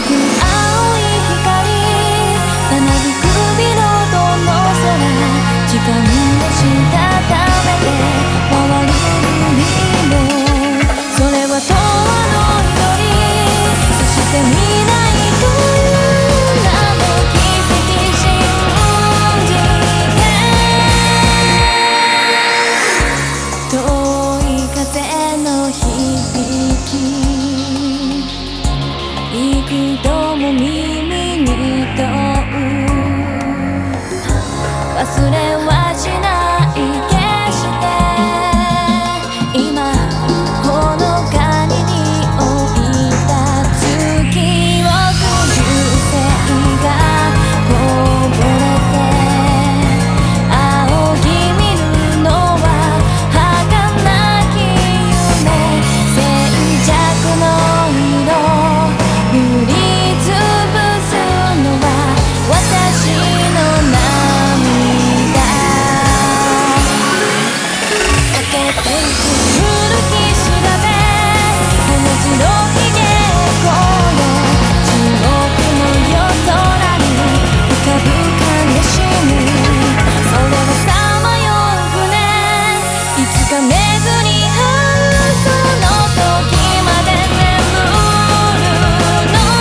幾度も耳に問う忘れはしない決して今ほのかに匂いた月を空中星がこぼれて仰ぎ見るのは儚き夢静寂の色塗りつぶすのは私の涙駆けてゆく古きしがべ花白ひげこよ地獄の夜空に浮かぶ悲しみそれはさまよう船いつか巡り合うその時まで眠るの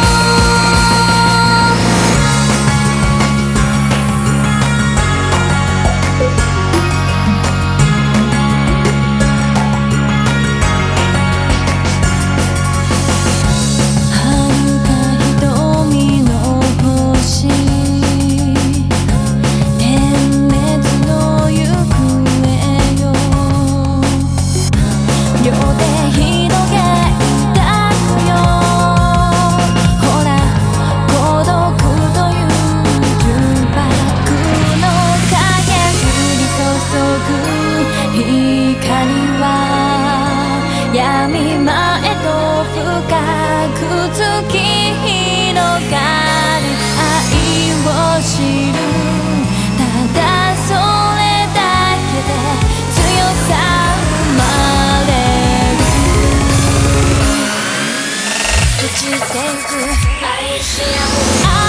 遥か瞳の星点滅の行方よ両手広げ抱くよほら孤独という重箱の影降り注ぐ光は闇間へと深く突き広がる愛を知るただそれだけで強さ生まれる朽ちてゆく愛し合う